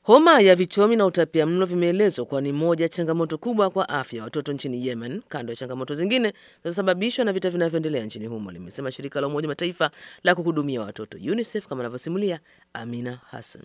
Homa ya vichomi na utapiamlo vimeelezwa kuwa ni moja ya changamoto kubwa kwa afya ya watoto nchini Yemen, kando ya changamoto zingine zinazosababishwa na vita vinavyoendelea nchini humo, limesema shirika la Umoja Mataifa la kuhudumia watoto UNICEF, kama anavyosimulia Amina Hassan.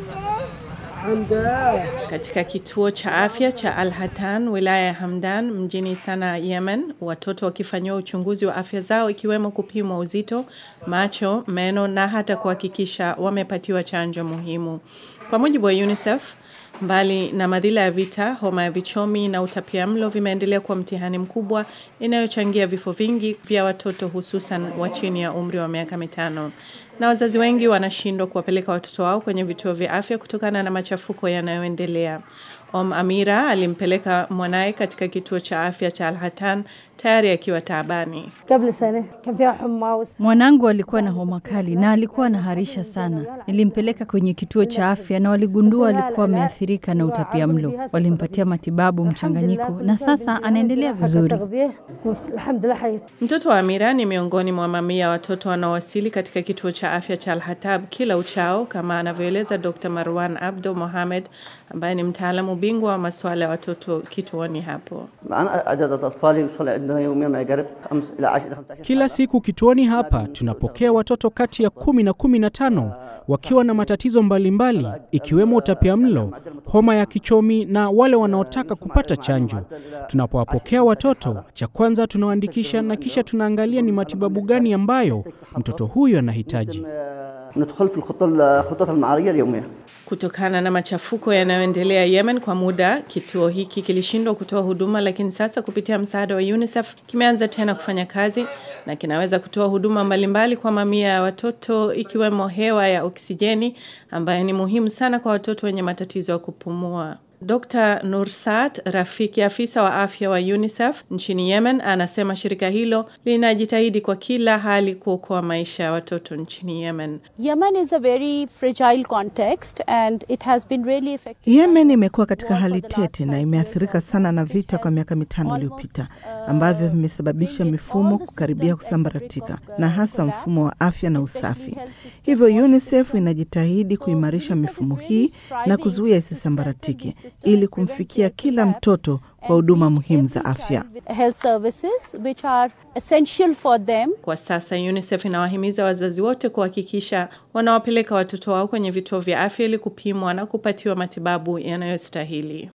Katika kituo cha afya cha Al-Hatan, wilaya ya Hamdan, mjini Sanaa, Yemen, watoto wakifanyiwa uchunguzi wa afya zao ikiwemo kupimwa uzito, macho, meno na hata kuhakikisha wamepatiwa chanjo muhimu. Kwa mujibu wa UNICEF, mbali na madhila ya vita, homa ya vichomi na utapiamlo vimeendelea kuwa mtihani mkubwa inayochangia vifo vingi vya watoto, hususan wa chini ya umri wa miaka 5. Na wazazi wengi wanashindwa kuwapeleka watoto wao kwenye vituo vya afya kutokana na machafuko yanayoendelea. Amira alimpeleka mwanae katika kituo cha afya cha Al-Hatan tayari akiwa taabani. Mwanangu alikuwa na homa kali na alikuwa anaharisha sana. Nilimpeleka kwenye kituo cha afya na waligundua alikuwa ameathirika na utapiamlo. Walimpatia matibabu mchanganyiko na sasa anaendelea vizuri. Mtoto wa Amira ni miongoni mwa mamia ya watoto wanaowasili katika kituo cha afya cha Al-Hatab kila uchao, kama anavyoeleza Dr. Marwan Abdo Mohamed, ambaye ni mtaalamu bingwa wa masuala ya watoto kituoni hapo. Kila siku kituoni hapa tunapokea watoto kati ya 10 na 15 wakiwa na matatizo mbalimbali ikiwemo utapiamlo, homa ya kichomi na wale wanaotaka kupata chanjo. Tunapowapokea watoto, cha kwanza tunawaandikisha na kisha tunaangalia ni matibabu gani ambayo mtoto huyo anahitaji. Kutokana na machafuko yanayoendelea Yemen kwa muda, kituo hiki kilishindwa kutoa huduma, lakini sasa kupitia msaada wa UNICEF kimeanza tena kufanya kazi na kinaweza kutoa huduma mbalimbali kwa mamia ya watoto, ikiwemo hewa ya oksijeni ambayo ni muhimu sana kwa watoto wenye matatizo ya kupumua. Dr. Nursat Rafiki, afisa wa afya wa UNICEF nchini Yemen, anasema shirika hilo linajitahidi kwa kila hali kuokoa maisha ya watoto nchini Yemen. Yemen is a very fragile context and it has been really affected. Yemen imekuwa katika hali tete na imeathirika sana na vita kwa miaka 5 iliyopita, ambavyo vimesababisha mifumo kukaribia kusambaratika, na hasa mfumo wa afya na usafi. Hivyo UNICEF inajitahidi kuimarisha mifumo hii na kuzuia isisambaratike, ili kumfikia kila mtoto kwa huduma muhimu za afya. Kwa sasa UNICEF inawahimiza wazazi wote kuhakikisha wanawapeleka watoto wao kwenye vituo vya afya ili kupimwa na kupatiwa matibabu yanayostahili.